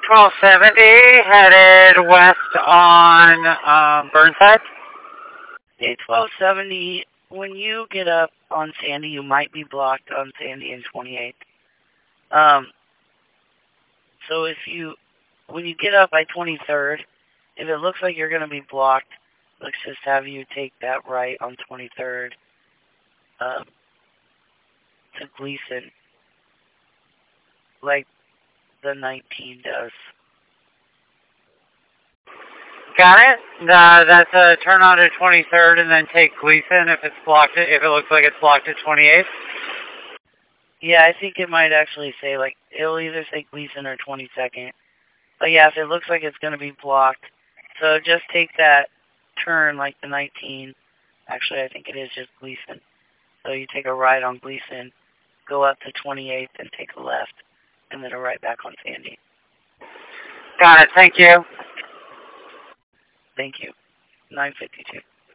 A1270 headed west on Burnside. A1270, when you get up on Sandy, you might be blocked on Sandy and 28th. So when you get up by 23rd, if it looks like you're going to be blocked, let's just have you take that right on 23rd to Gleason, like the 19 does. Got it. That's a turn on to 23rd and then take Gleason if it's blocked. If it looks like it's blocked at 28th. Yeah, I think it might actually say, like, it'll either say Gleason or 22nd. But yeah, if it looks like it's going to be blocked, so just take that turn like the 19. Actually, I think it is just Gleason. So you take a right on Gleason, go up to 28th and take a left, and then a right back on Sandy. Got it. Thank you. Thank you. 952.